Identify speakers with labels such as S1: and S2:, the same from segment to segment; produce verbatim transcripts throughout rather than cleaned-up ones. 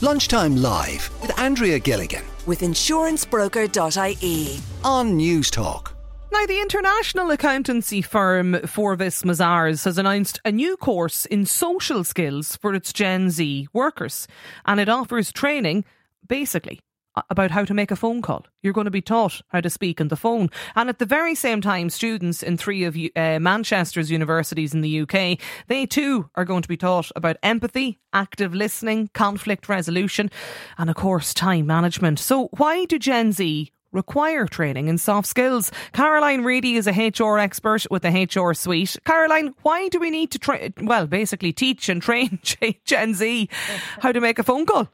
S1: Lunchtime Live with Andrea Gilligan
S2: with insurance broker dot I E
S1: on News Talk.
S3: Now, the international accountancy firm Forvis Mazars has announced a new course in social skills for its Gen Z workers, and it offers training, basically, about how to make a phone call. You're going to be taught how to speak on the phone. And at the very same time, students in three of uh, Manchester's universities in the U K, they too are going to be taught about empathy, active listening, conflict resolution, and of course, time management. So why do Gen Z require training in soft skills? Caroline Reedy is a H R expert with the H R Suite. Caroline, why do we need to, tra- well, basically teach and train Gen Z how to make a phone call?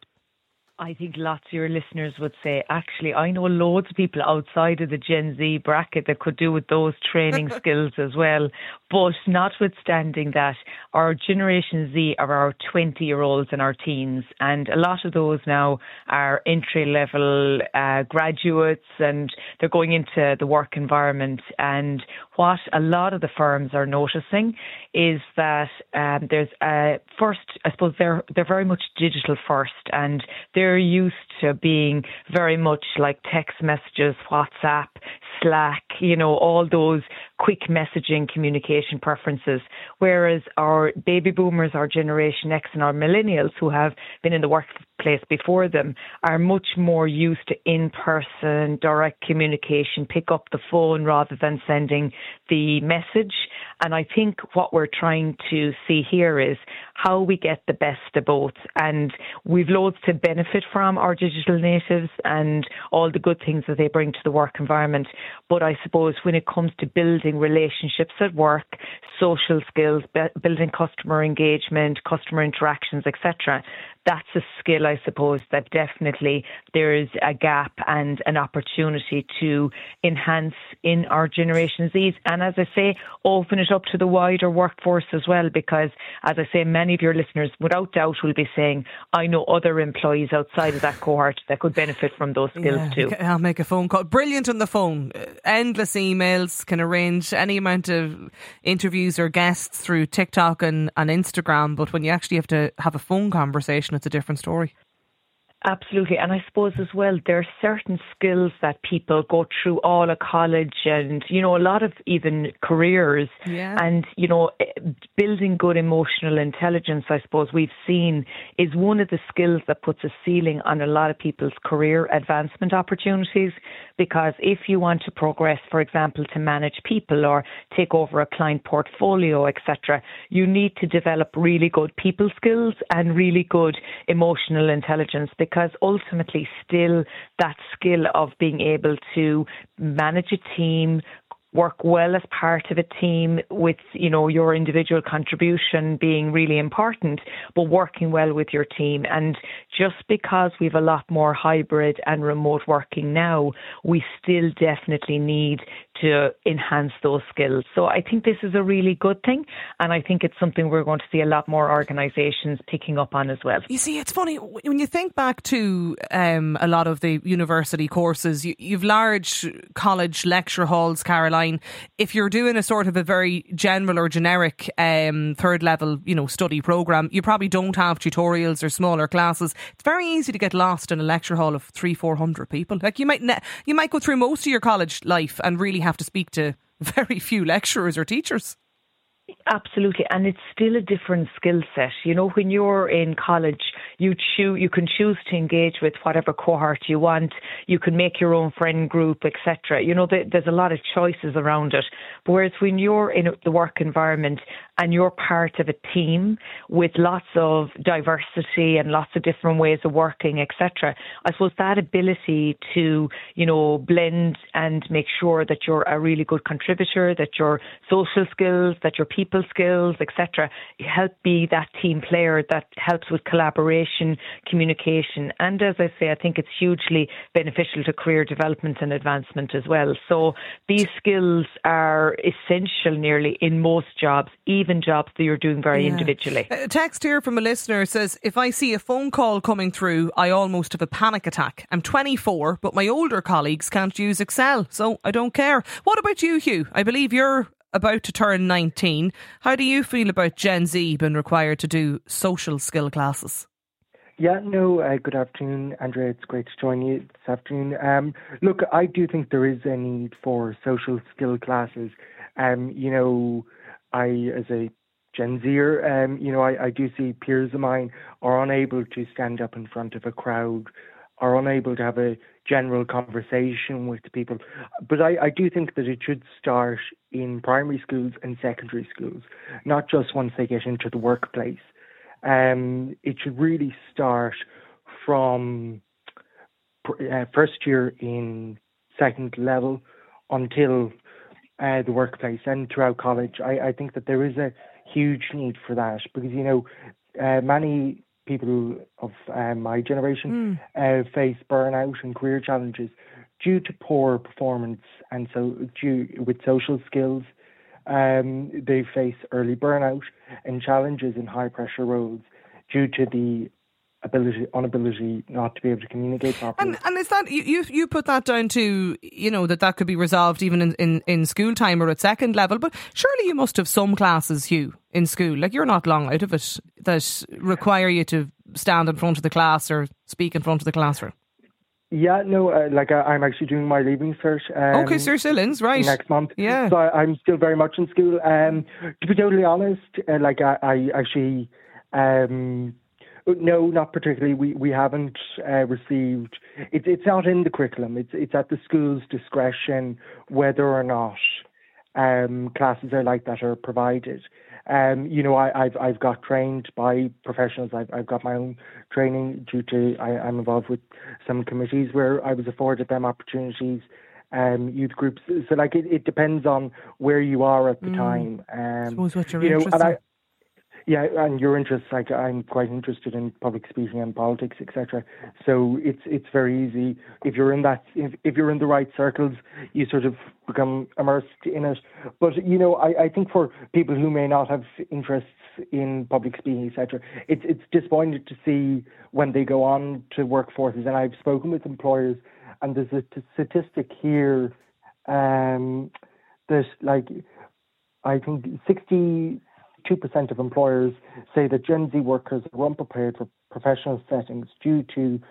S4: I think lots of your listeners would say, actually, I know loads of people outside of the Gen Z bracket that could do with those training skills as well. But notwithstanding that, our Generation Z are our twenty-year-olds and our teens. And a lot of those now are entry-level uh, graduates, and they're going into the work environment. And what a lot of the firms are noticing is that um, there's a first, I suppose they're they're very much digital first, and they're used to being very much like text messages, WhatsApp, Slack, you know, all those quick messaging communication preferences. Whereas our baby boomers, our Generation X and our millennials who have been in the workplace before them are much more used to in-person, direct communication, pick up the phone rather than sending the message. And I think what we're trying to see here is how we get the best of both. And we've loads to benefit from, our digital natives, and all the good things that they bring to the work environment. But I suppose when it comes to building relationships at work, social skills, building customer engagement, customer interactions, et cetera, that's a skill, I suppose, that definitely there is a gap and an opportunity to enhance in our Generation Zs. And as I say, open it up to the wider workforce as well, because as I say, many of your listeners without doubt will be saying, I know other employees outside of that cohort that could benefit from those skills
S3: yeah,
S4: too.
S3: I'll make a phone call. Brilliant on the phone. Endless emails, can arrange any amount of interviews or guests through TikTok and, and Instagram. But when you actually have to have a phone conversation, it's a different story.
S4: Absolutely. And I suppose as well, there are certain skills that people go through all of college and, you know, a lot of even careers.
S3: Yeah.
S4: And, you know, building good emotional intelligence, I suppose we've seen, is one of the skills that puts a ceiling on a lot of people's career advancement opportunities. Because if you want to progress, for example, to manage people or take over a client portfolio, et cetera, you need to develop really good people skills and really good emotional intelligence. Because ultimately still that skill of being able to manage a team, work well as part of a team with, you know, your individual contribution being really important, but working well with your team. And just because we've a lot more hybrid and remote working now, we still definitely need to enhance those skills. So I think this is a really good thing. And I think it's something we're going to see a lot more organisations picking up on as well.
S3: You see, it's funny, when you think back to um, a lot of the university courses, you, you've large college lecture halls, Caroline. If you're doing a sort of a very general or generic um, third level, you know, study programme, you probably don't have tutorials or smaller classes. It's very easy to get lost in a lecture hall of three, four hundred people. Like you might, ne- you might go through most of your college life and really have to speak to very few lecturers or teachers.
S4: Absolutely, and it's still a different skill set. You know, when you're in college, you choose, you can choose to engage with whatever cohort you want. You can make your own friend group, et cetera. You know, there's a lot of choices around it. But whereas when you're in the work environment and you're part of a team with lots of diversity and lots of different ways of working, et cetera, I suppose that ability to, you know, blend and make sure that you're a really good contributor, that your social skills, that your people skills, et cetera, help be that team player that helps with collaboration, communication. And as I say, I think it's hugely beneficial to career development and advancement as well. So these skills are essential nearly in most jobs, even jobs that you're doing very yeah. individually.
S3: A text here from a listener says, if I see a phone call coming through, I almost have a panic attack. I'm twenty-four, but my older colleagues can't use Excel, so I don't care. What about you, Hugh? I believe you're about to turn nineteen. How do you feel about Gen Z being required to do social skill classes?
S5: Yeah, no, uh, good afternoon, Andrea. It's great to join you this afternoon. Um, look, I do think there is a need for social skill classes. Um, you know, I, as a Gen Zer, um, you know, I, I do see peers of mine are unable to stand up in front of a crowd, are unable to have a general conversation with people. But I, I do think that it should start in primary schools and secondary schools, not just once they get into the workplace. Um, it should really start from uh, first year in second level until uh, the workplace and throughout college. I, I think that there is a huge need for that because, you know, uh, many people of uh, my generation mm. uh, face burnout and career challenges due to poor performance, and so due with social skills. Um, they face early burnout and challenges in high-pressure roles due to the ability, inability not to be able to communicate properly.
S3: And, and is that, you, you you put that down to, you know, that that could be resolved even in, in, in school time or at second level, but surely you must have some classes, Hugh, in school, like you're not long out of it, that require you to stand in front of the class or speak in front of the classroom.
S5: Yeah, no, uh, like uh, I'm actually doing my leaving cert. Um,
S3: okay, Sir Sillins, right.
S5: Next month.
S3: Yeah.
S5: So I, I'm still very much in school. Um, to be totally honest, uh, like I, I actually, um, no, not particularly. We we haven't uh, received, it's it's not in the curriculum. It's it's at the school's discretion whether or not um, classes are like that are provided. Um, you know, I, I've I've got trained by professionals. I've I've got my own training due to I, I'm involved with some committees where I was afforded them opportunities, um, youth groups. So like it, it depends on where you are at the mm. time. Um,
S3: I suppose what you're
S5: you know,
S3: interested.
S5: and I, yeah, and your interests. Like I'm quite interested in public speaking and politics, et cetera. So it's it's very easy if you're in that if, if you're in the right circles, you sort of become immersed in it. But you know, I, I think for people who may not have interests in public speaking, et cetera, it's it's disappointing to see when they go on to workforces. And I've spoken with employers, and there's a t- statistic here um, that like I think sixty. two percent of employers say that Gen Z workers are unprepared for professional settings due to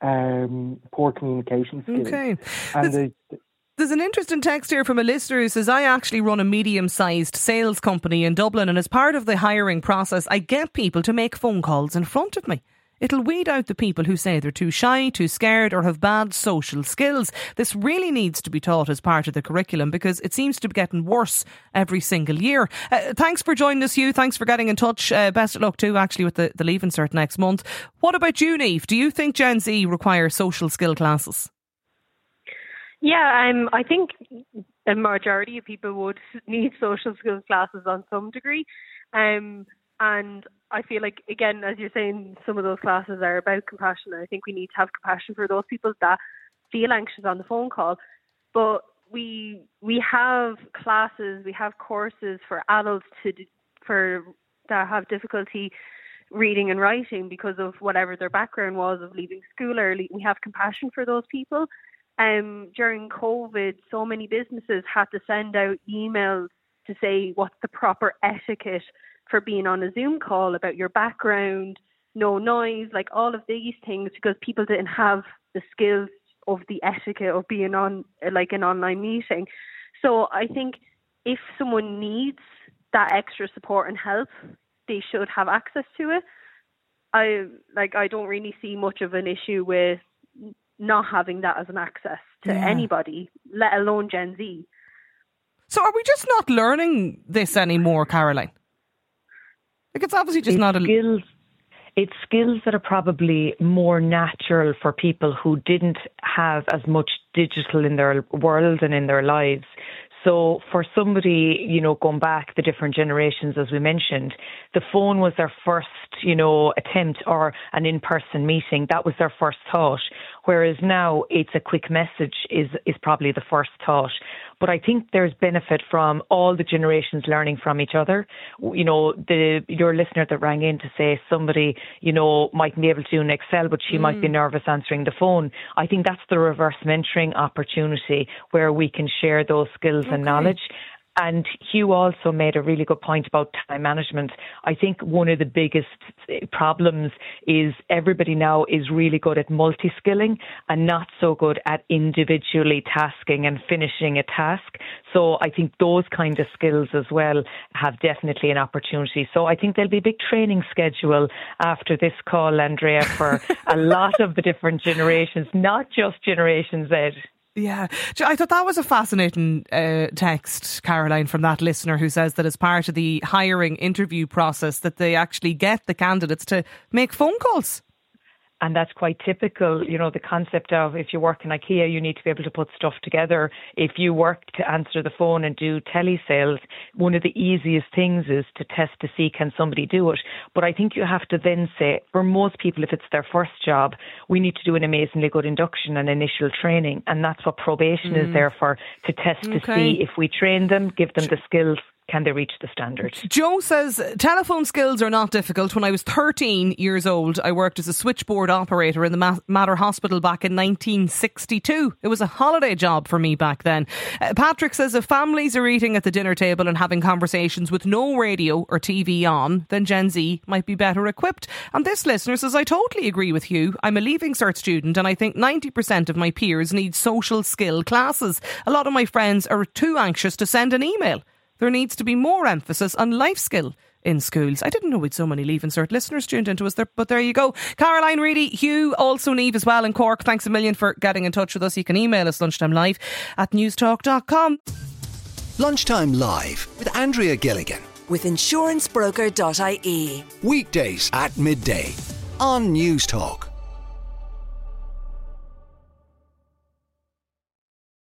S5: um, poor communication skills.
S3: Okay.
S5: And the,
S3: There's an interesting text here from a listener who says, I actually run a medium-sized sales company in Dublin, and as part of the hiring process, I get people to make phone calls in front of me. It'll weed out the people who say they're too shy, too scared or have bad social skills. This really needs to be taught as part of the curriculum because it seems to be getting worse every single year. Uh, thanks for joining us, Hugh. Thanks for getting in touch. Uh, best of luck too, actually, with the, the Leaving Cert next month. What about you, Niamh? Do you think Gen Z require social skill classes?
S6: Yeah, um, I think a majority of people would need social skills classes on some degree. Um, and I feel like, again, as you're saying, some of those classes are about compassion. And I think we need to have compassion for those people that feel anxious on the phone call. But we we have classes, we have courses for adults to for that have difficulty reading and writing because of whatever their background was of leaving school early. We have compassion for those people. Um, during COVID, so many businesses had to send out emails to say what's the proper etiquette for being on a Zoom call about your background, no noise, like all of these things, because people didn't have the skills of the etiquette of being on like an online meeting. So I think if someone needs that extra support and help, they should have access to it. I like I don't really see much of an issue with not having that as an access to yeah. anybody, let alone Gen Z.
S3: So are we just not learning this anymore, Caroline? Like it's obviously just
S4: it's
S3: not a...
S4: skills. It's skills that are probably more natural for people who didn't have as much digital in their world and in their lives. So for somebody, you know, going back the different generations, as we mentioned, the phone was their first, you know, attempt or an in-person meeting. That was their first thought. Whereas now it's a quick message is, is probably the first thought. But I think there's benefit from all the generations learning from each other. You know, the your listener that rang in to say somebody, you know, mightn't be able to do an Excel, but she mm. might be nervous answering the phone. I think that's the reverse mentoring opportunity where we can share those skills okay. and knowledge. And Hugh also made a really good point about time management. I think one of the biggest problems is everybody now is really good at multi-skilling and not so good at individually tasking and finishing a task. So I think those kind of skills as well have definitely an opportunity. So I think there'll be a big training schedule after this call, Andrea, for a lot of the different generations, not just Generation Z.
S3: Yeah, I thought that was a fascinating uh, text, Caroline, from that listener who says that as part of the hiring interview process that they actually get the candidates to make phone calls.
S4: And that's quite typical, you know, the concept of if you work in IKEA, you need to be able to put stuff together. If you work to answer the phone and do telesales, one of the easiest things is to test to see can somebody do it. But I think you have to then say, for most people, if it's their first job, we need to do an amazingly good induction and initial training. And that's what probation mm. is there for, to test okay. to see if we train them, give them the skills. Can they reach the standard?
S3: Joe says, telephone skills are not difficult. When I was thirteen years old, I worked as a switchboard operator in the Mater Hospital back in nineteen sixty-two. It was a holiday job for me back then. Uh, Patrick says, if families are eating at the dinner table and having conversations with no radio or T V on, then Gen Z might be better equipped. And this listener says, I totally agree with you. I'm a Leaving Cert student and I think ninety percent of my peers need social skill classes. A lot of my friends are too anxious to send an email. There needs to be more emphasis on life skill in schools. I didn't know we'd so many Leaving Cert listeners tuned into us there, but there you go. Caroline Reedy, Hugh, also Neve as well in Cork. Thanks a million for getting in touch with us. You can email us lunchtime live at newstalk dot com.
S1: Lunchtime Live with Andrea Gilligan.
S2: With insurance broker dot I E.
S1: Weekdays at midday on Newstalk.